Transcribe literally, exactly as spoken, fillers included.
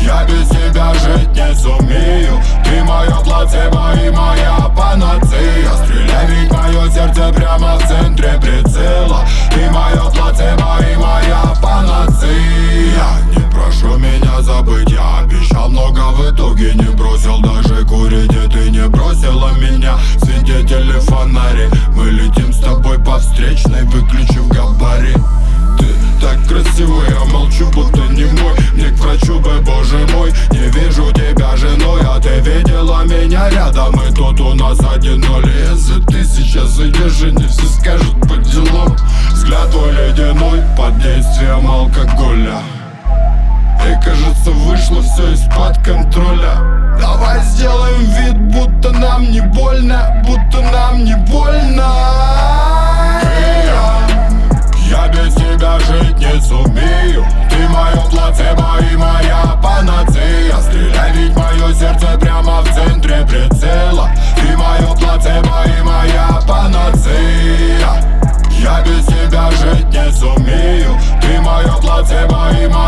Я без тебя жить не сумею. Ты мое плацебо и моя панацея. Стреляй, ведь мое сердце прямо в центре прицела. Ты мое плацебо и моя панацея. Не прошу меня забыть, я обещал много, в итоге не бросил даже курить. И ты не бросила меня, свидетели фонари. Мы летим с тобой по встречной, выключив габарит. Ты так красива, я молчу, будто не мой. Мне к врачу бы, боже мой, не вижу тебя женой. А ты видела меня рядом, и тут у нас один ноль. Если ты сейчас зайдешь, и не все скажут по делам. Взгляд твой ледяной, под действием алкоголя. И кажется, вышло все из-под контроля. Давай сделаем вид, будто нам не больно, будто нам не больно. Я без тебя жить не сумею. Ты мое плацебо и моя панацея. Стреляй, ведь мое сердце прямо в центре прицела. Ты мое плацебо и моя панацея. Я без тебя жить не сумею. Ты мое плацебо и моя